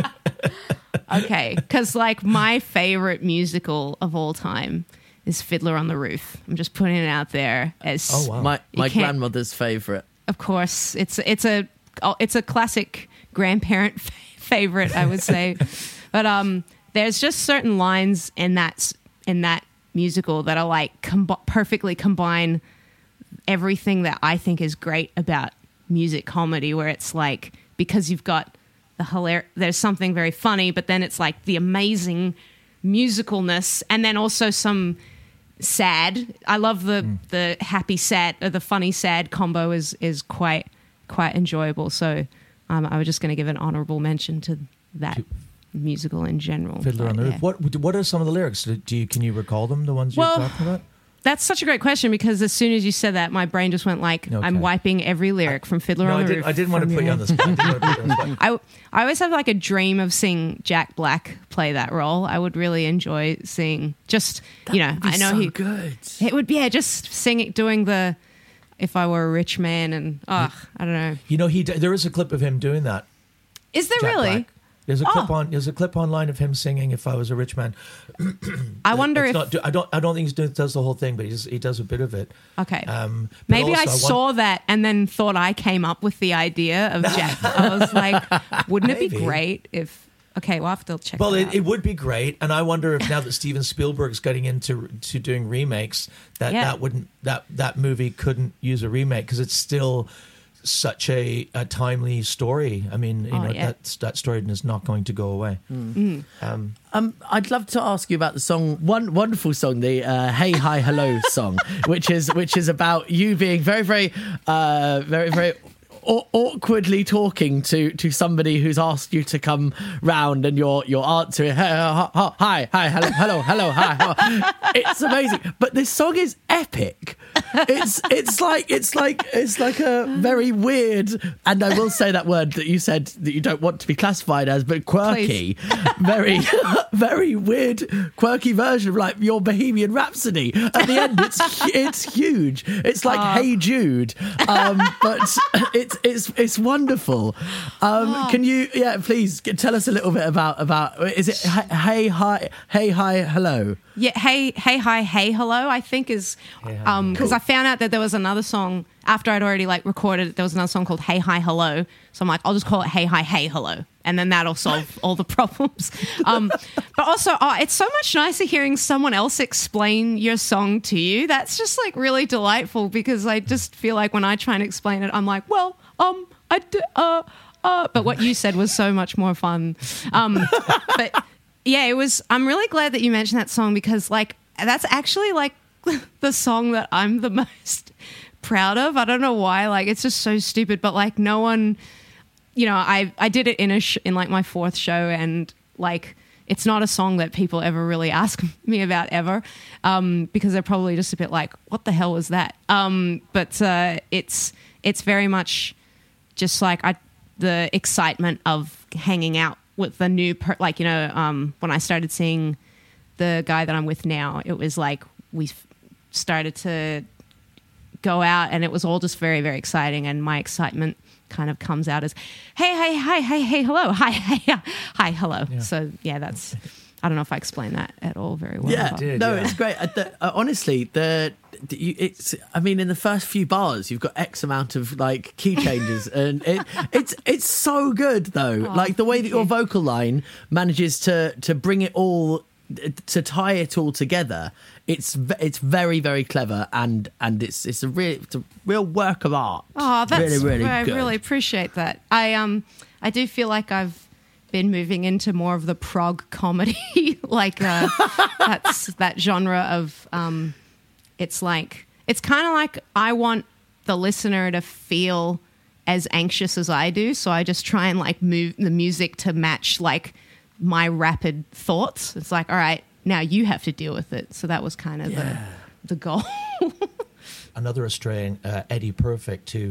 Okay, because like my favorite musical of all time is Fiddler on the Roof. I'm just putting it out there as My can't- grandmother's favourite. Of course, it's a classic grandparent favorite, I would say. But there's just certain lines in that musical that are like perfectly combine everything that I think is great about music comedy, where it's like, because you've got there's something very funny, but then it's like the amazing musicalness, and then also some sad. I love the happy sad or the funny sad combo is quite enjoyable. So I was just going to give an honorable mention to that musical in general. Fiddler on the Roof. What are some of the lyrics? Can you recall them? The ones you're talking about? That's such a great question, because as soon as you said that, my brain just went like, Okay. I'm wiping every lyric from Fiddler on the Roof. I didn't want to put you on the spot. I always have like a dream of seeing Jack Black play that role. I would really enjoy seeing I know so good. It would be just singing, doing the "If I Were a Rich Man" and I don't know. You know, there is a clip of him doing that. Is there Jack really? Black. There's a clip online of him singing "If I Was a Rich Man." I wonder if I don't think he does the whole thing, but he does a bit of it. okay. But Maybe also I saw that and then thought I came up with the idea of Jack. I was like, wouldn't it be Maybe. great if? Okay, we'll have to check. Well, that out. it would be great, and I wonder if now that Steven Spielberg's getting into doing remakes, that movie couldn't use a remake because it's still such a timely story. I mean, that story is not going to go away. I'd love to ask you about the song, one wonderful song, the "Hey Hi Hello" song, which is about you being very, very, very, very awkwardly talking to somebody who's asked you to come round, and your answer is hi, hello, hi. It's amazing, but this song is epic. It's like a very weird, and I will say that word that you said that you don't want to be classified as, but quirky. Please. Very very weird quirky version of like your Bohemian Rhapsody. At the end it's huge. It's like Hey Jude, but it's wonderful. Can you please tell us a little bit about is it hey hi hello? Yeah, hey hi hey hello, I think is because I found out that there was another song after I'd already like recorded it. There was another song called Hey Hi Hello, so I'm like, I'll just call it Hey Hi Hey Hello, and then that'll solve all the problems. But also, it's so much nicer hearing someone else explain your song to you. That's just like really delightful, because I just feel like when I try and explain it, I'm like, well, but what you said was so much more fun. But yeah, it was. I'm really glad that you mentioned that song, because like that's actually like the song that I'm the most proud of. I don't know why. Like, it's just so stupid, but like no one, I did it in like my fourth show, and like it's not a song that people ever really ask me about ever, because they're probably just a bit like, what the hell was that? But it's very much just like the excitement of hanging out with the new when I started seeing the guy that I'm with now, it was like we started to go out, and it was all just very, very exciting, and my excitement kind of comes out as hey hello, hi hello. Yeah. So yeah, that's, I don't know if I explained that at all very well. Yeah, it's great. Honestly, it's. I mean, in the first few bars, you've got X amount of like key changes, and it's so good though. Like the way that your vocal line manages to bring it all, to tie it all together. It's very, very clever, and it's a real work of art. Oh, that's really, really I good. really appreciate that. I do feel like I've been moving into more of the prog comedy, like that's that genre of. It's kind of like I want the listener to feel as anxious as I do, so I just try and like move the music to match like my rapid thoughts. It's like, all right, now you have to deal with it. So that was kind of the goal. Another Australian, Eddie Perfect, who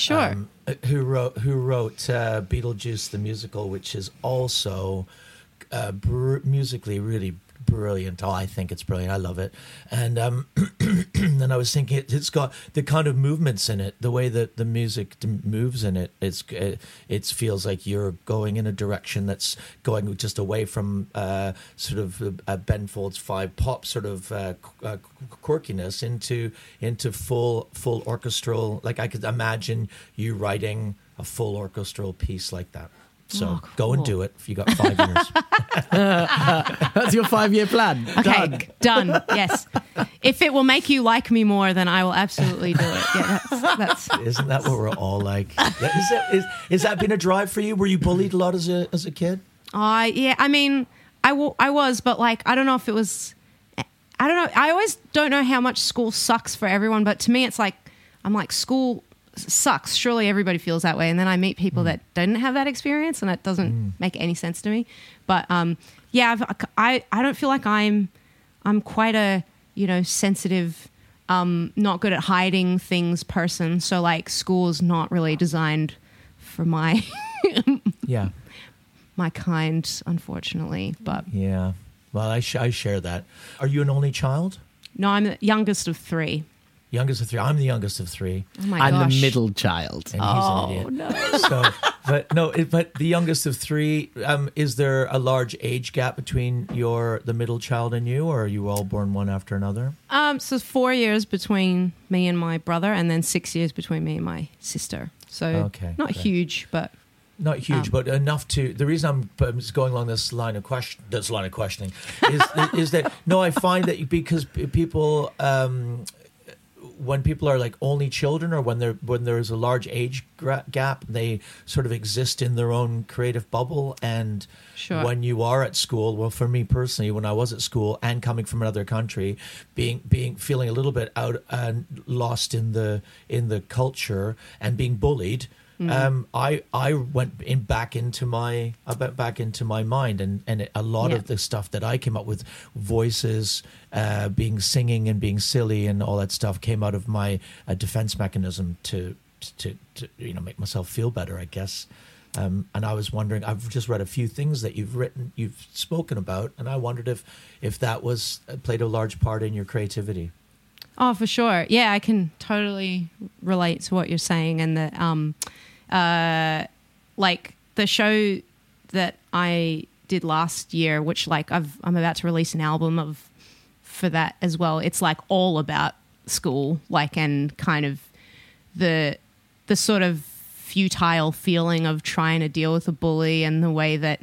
wrote Beetlejuice the musical, which is also musically really brilliant. I think it's brilliant. I love it. And and I was thinking it's got the kind of movements in it, the way that the music moves in it. It feels like you're going in a direction that's going just away from sort of Ben Folds 5 pop sort of quirkiness into full orchestral. Like I could imagine you writing a full orchestral piece like that. So go and do it if you got 5 years. That's your 5-year plan. Okay, done. Yes. If it will make you like me more, then I will absolutely do it. Yeah, that's. Isn't that what we're all like? Is that been a drive for you? Were you bullied a lot as a kid? Yeah. I mean, I was, but like I don't know if it was. I don't know. I always don't know how much school sucks for everyone, but to me, it's like I'm like school sucks. Surely everybody feels that way. And then I meet people that didn't have that experience, and it doesn't make any sense to me. But I don't feel like I'm quite a sensitive, not good at hiding things person. So like school is not really designed for my my kind, unfortunately. But yeah, well, I share that. Are you an only child? No, I'm the youngest of 3. Youngest of 3. I'm the youngest of 3. Oh my I'm gosh. the middle child. And he's an idiot. No. So, but the youngest of 3. Is there a large age gap between the middle child and you, or are you all born one after another? So 4 years between me and my brother, and then 6 years between me and my sister. So not huge, but. Not huge, but enough to. The reason I'm just going along this line of questioning is that I find that because people when people are like only children, or when there's a large age gap, they sort of exist in their own creative bubble. And Sure. when you are at school, well, for me personally, when I was at school and coming from another country, feeling a little bit out and lost in the culture and being bullied. I went back into my mind, and a lot of the stuff that I came up with, voices, singing and being silly and all that stuff, came out of my defense mechanism to make myself feel better, I guess. And I was wondering, I've just read a few things that you've spoken about, and I wondered if that played a large part in your creativity. Oh, for sure. Yeah, I can totally relate to what you're saying, and that like the show that I did last year, which like I'm about to release an album for that as well. It's like all about school, like, and kind of the sort of futile feeling of trying to deal with a bully, and the way that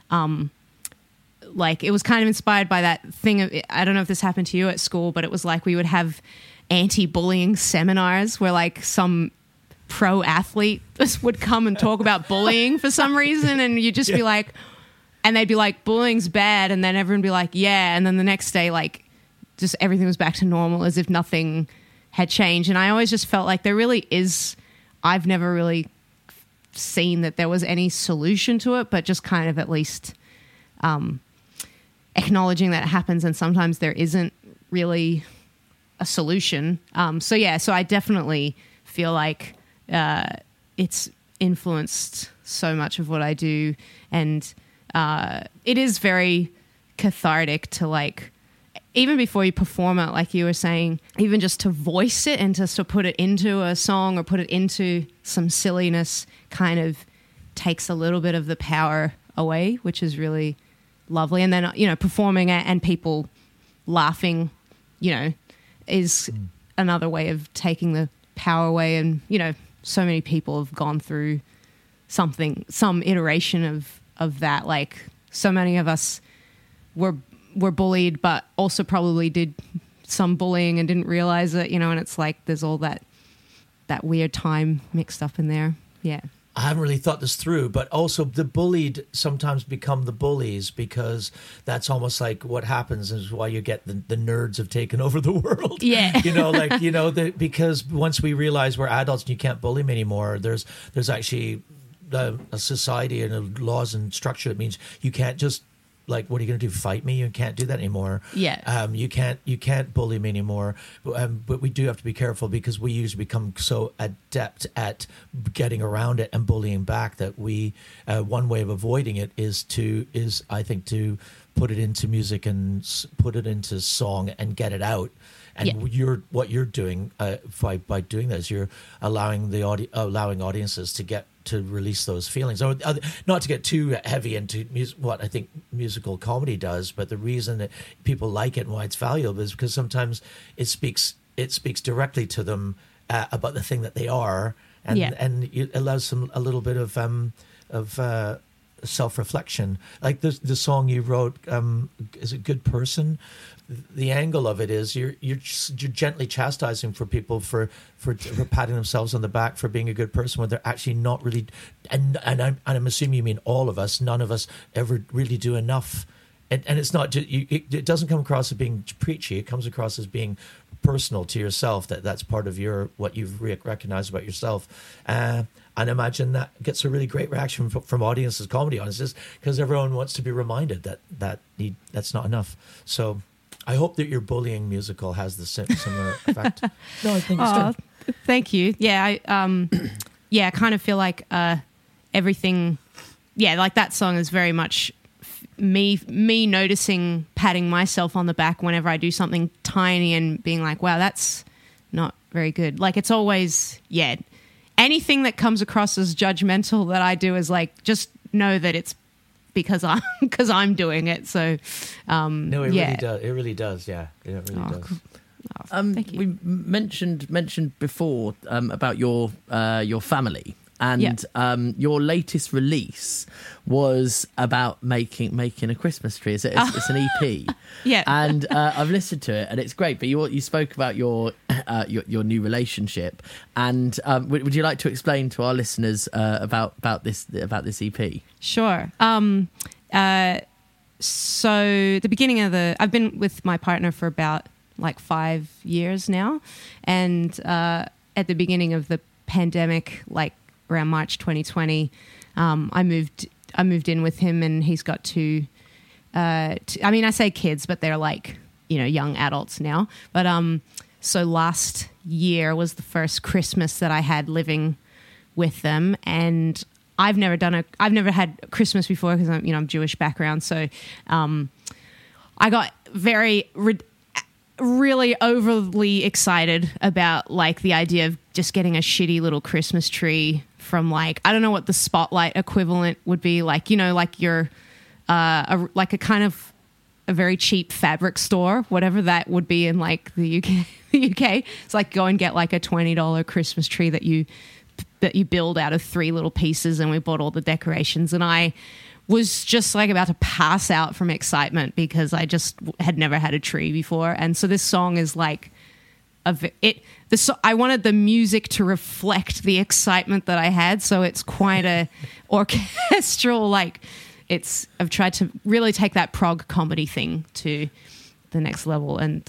like it was kind of inspired by that thing of, I don't know if this happened to you at school, but it was like we would have anti-bullying seminars where like some pro athlete would come and talk about bullying for some reason, and you'd just be like, and they'd be like, bullying's bad, and then everyone would be like, yeah, and then the next day like just everything was back to normal as if nothing had changed. And I always just felt like there really is, I've never really seen that there was any solution to it, but just kind of at least acknowledging that it happens, and sometimes there isn't really a solution. So I definitely feel like it's influenced so much of what I do, and it is very cathartic to, like, even before you perform it, like you were saying, even just to voice it and to put it into a song or put it into some silliness kind of takes a little bit of the power away, which is really lovely. And then, performing it and people laughing, is another way of taking the power away. And, so many people have gone through some iteration of that. Like, so many of us were bullied, but also probably did some bullying and didn't realize it, and it's like there's all that weird time mixed up in there. Yeah. I haven't really thought this through, but also the bullied sometimes become the bullies, because that's almost like what happens is why you get the nerds have taken over the world. Yeah. Because once we realize we're adults and you can't bully me anymore, there's actually a society and laws and structure that means you can't just, like, what are you going to do? Fight me? You can't do that anymore. Yeah. You can't bully me anymore. But we do have to be careful, because we usually become so adept at getting around it and bullying back that we one way of avoiding it is I think to put it into music and put it into song and get it out. And what you're doing by doing this, you're allowing audiences to release those feelings. Or not to get too heavy into what I think musical comedy does, but the reason that people like it and why it's valuable is because sometimes it speaks directly to them about the thing that they are, and it allows them a little bit of self-reflection. Like the song you wrote, is it Good Person? The angle of it is you're gently chastising for people for patting themselves on the back for being a good person when they're actually not really, and I'm assuming you mean all of us. None of us ever really do enough, and it's not just, it doesn't come across as being preachy. It comes across as being personal to yourself. That's part of what you've recognized about yourself. And I imagine that gets a really great reaction from audiences, comedy audiences, because everyone wants to be reminded that that's not enough. So I hope that your bullying musical has the similar effect. No, I think it's good. Thank you. Yeah, I kind of feel like everything. Yeah, like that song is very much me noticing, patting myself on the back whenever I do something tiny and being like, wow, that's not very good. Like, it's always, anything that comes across as judgmental that I do is like, just know that it's because I'm doing it. So no, really does. It really does. Yeah, it really does. Cool. Thank you. We mentioned before about your family, and your latest release was about making a Christmas tree. It's an EP. Yeah, and I've listened to it, and it's great. But you spoke about your your new relationship. And would you like to explain to our listeners about this EP? Sure. So the beginning of I've been with my partner for about like 5 years now, and at the beginning of the pandemic, like around March 2020, I moved in with him, and he's got two. I mean, I say kids, but they're like, you know, young adults now. But so last year was the first Christmas that I had living with them, and I've never had Christmas before because I'm Jewish background. So I got really overly excited about like the idea of just getting a shitty little Christmas tree from like, I don't know what the Spotlight equivalent would be, like, you know, like your like a kind of a very cheap fabric store, whatever that would be in like the UK. It's like go and get like a $20 Christmas tree that you build out of 3 little pieces, and we bought all the decorations, and I was just like about to pass out from excitement because I just had never had a tree before. And so this song is like I wanted the music to reflect the excitement that I had, so it's quite a orchestral, like I've tried to really take that prog comedy thing to the next level. And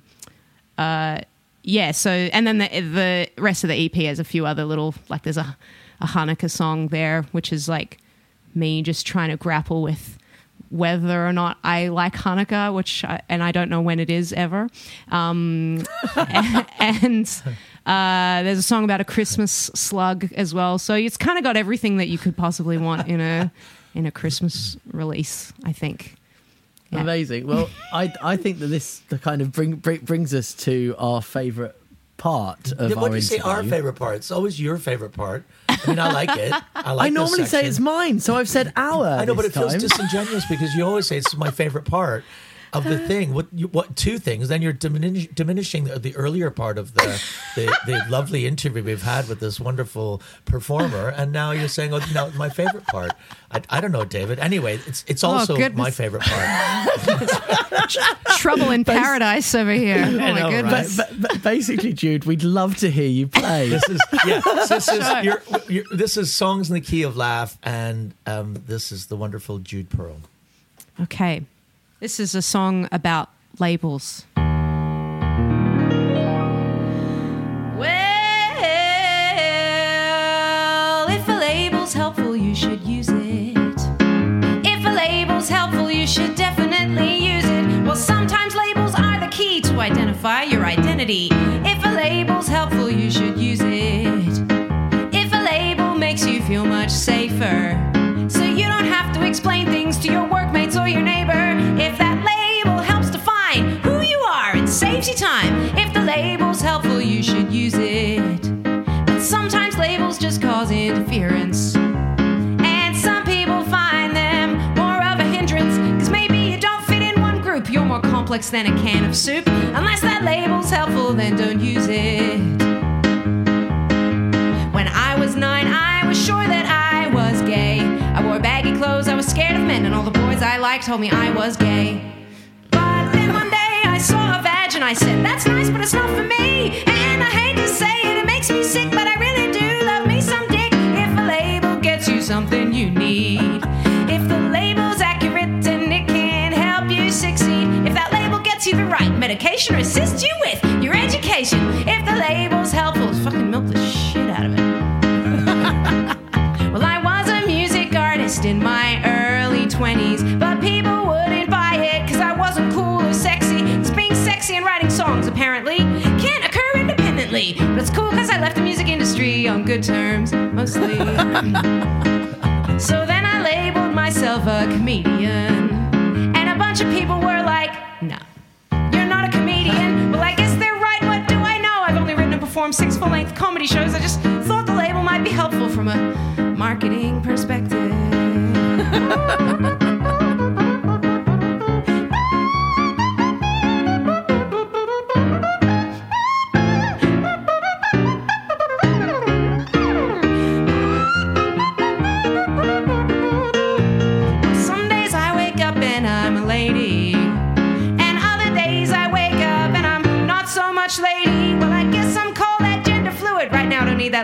yeah, so, and then the rest of the EP has a few other little, like there's a Hanukkah song there, which is like me just trying to grapple with whether or not I like Hanukkah, and I don't know when it is ever. And there's a song about a Christmas slug as well. So it's kind of got everything that you could possibly want in a Christmas release, I think. Yeah. Amazing. Well, I think that this kind of brings us to our favourite part of our What do you interview. say our favourite part? It's always your favourite part. I mean, I like it. I normally say it's mine, so I've said our. I know, but it feels time. disingenuous because you always say it's my favourite part of the thing. What two things? Then you're diminishing the earlier part of the lovely interview we've had with this wonderful performer, and now you're saying, "Oh, no, my favorite part." I don't know, David. Anyway, it's also my favorite part. Trouble in paradise over here. Oh my goodness! But basically, Jude, we'd love to hear you play. This is Songs in the Key of Laugh, and this is the wonderful Jude Pearl. Okay. This is a song about labels. Well, if a label's helpful, you should use it. If a label's helpful, you should definitely use it. Well, sometimes labels are the key to identify your identity. If a label's helpful, you should use it. If a label makes you feel much safer, so you don't have to explain things to your workmates or your neighbor. If that label helps define who you are, it saves you time. If the label's helpful, you should use it. But sometimes labels just cause interference, and some people find them more of a hindrance, because maybe you don't fit in one group. You're more complex than a can of soup. Unless that label's helpful, then don't use it. When I was 9, I was sure that I was gay. I wore baggy clothes, I was scared of men, and all the boys I liked told me I was gay. But then one day I saw a vag and I said, that's nice, but it's not for me. And I hate to say it, it makes me sick, but I really do love me some dick. If a label gets you something you need, if the label's accurate and it can help you succeed, if that label gets you the right medication or assists you with your education, if the label's helpful, fucking milk the shit out of it. Well, I was a music artist in my early 20s, but people wouldn't buy it because I wasn't cool or sexy. Because being sexy and writing songs apparently can't occur independently. But it's cool because I left the music industry on good terms, mostly. So then I labeled myself a comedian, and a bunch of people were like, no, you're not a comedian. Well, I guess they're right, what do I know? I've only written and performed 6 full-length comedy shows. I just thought the label might be helpful from a marketing perspective. Some days I wake up and I'm a lady, and other days I wake up and I'm not so much lady. Well, I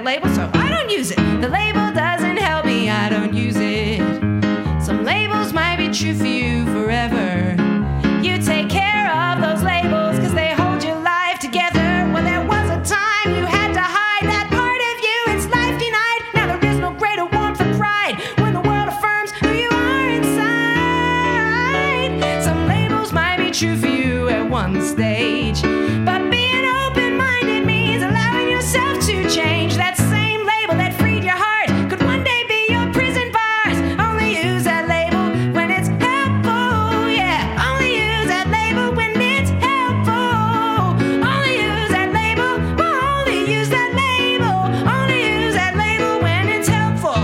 label, so I don't use it. The label doesn't help me, I don't use it. Some labels might be true for you forever. You take care of those labels because they hold your life together. Well, there was a time you had to hide that part of you. It's life denied. Now there is no greater warmth and pride when the world affirms who you are inside. Some labels might be true for you at one stage, but being open-minded means allowing yourself to change. That same label that freed your heart could one day be your prison bars. Only use that label when it's helpful, yeah. Only use that label when it's helpful. Only use that label, only use that label. Only use that label when it's helpful.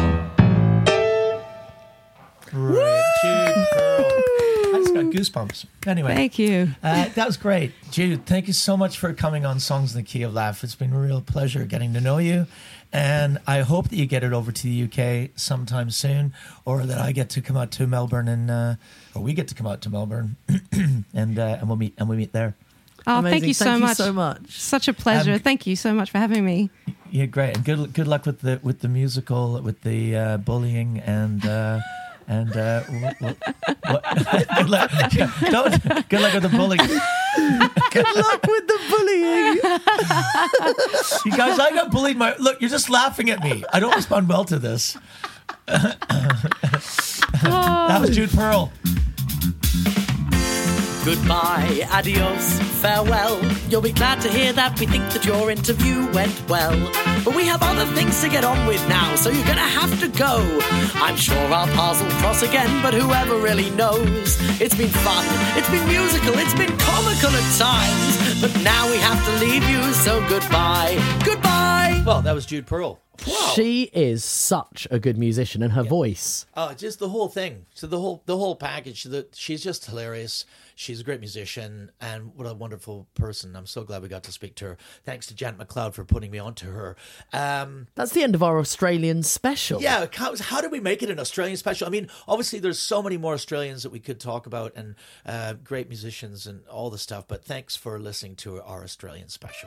Right, Jude Pearl. I just got goosebumps. Anyway, Thank you. that was great. Jude, thank you so much for coming on Songs in the Key of Laugh. It's been a real pleasure getting to know you. And I hope that you get it over to the UK sometime soon, or that I get to come out to Melbourne or we get to come out to Melbourne and we'll meet there. Oh, Amazing. thank you so much. so much. Such a pleasure. Thank you so much for having me. Yeah, great. And good luck with the musical, with the bullying and good luck. Good luck with the bullying. Good luck with the bullying. You guys, I got bullied. Look, you're just laughing at me. I don't respond well to this. That was Jude Pearl. Goodbye, adios, farewell. You'll be glad to hear that we think that your interview went well. But we have other things to get on with now, so you're gonna have to go. I'm sure our paths will cross again, but whoever really knows? It's been fun, it's been musical, it's been comical at times. But now we have to leave you, so goodbye. Goodbye! Well, that was Jude Pearl. Wow. She is such a good musician, and her voice. Oh, just the whole thing. So the whole package. She's just hilarious. She's a great musician, and what a wonderful person. I'm so glad we got to speak to her. Thanks to Janet McLeod for putting me onto her. That's the end of our Australian special. Yeah, how did we make it an Australian special? I mean, obviously there's so many more Australians that we could talk about, and great musicians and all the stuff, but thanks for listening to our Australian special.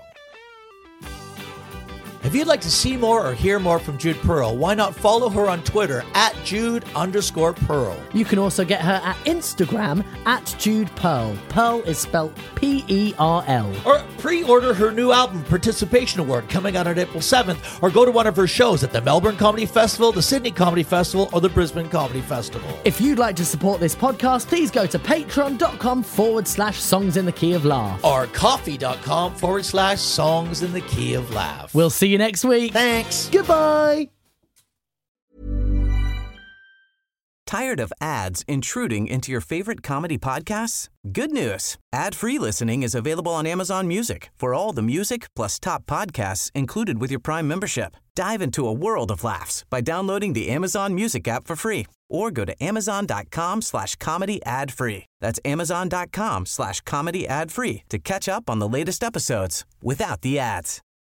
If you'd like to see more or hear more from Jude Pearl, why not follow her on Twitter at Jude_Pearl. You can also get her at Instagram at Jude Pearl. Pearl is spelled P-E-R-L. Or pre-order her new album, Participation Award, coming out on April 7th, or go to one of her shows at the Melbourne Comedy Festival, the Sydney Comedy Festival, or the Brisbane Comedy Festival. If you'd like to support this podcast, please go to patreon.com/Songs in the Key of Laugh. Or coffee.com/Songs in the Key of Laugh. We'll see you next week. Thanks. Goodbye. Tired of ads intruding into your favorite comedy podcasts? Good news. Ad-free listening is available on Amazon Music for all the music plus top podcasts included with your Prime membership. Dive into a world of laughs by downloading the Amazon Music app for free or go to amazon.com/comedy ad-free. That's amazon.com/comedy ad-free to catch up on the latest episodes without the ads.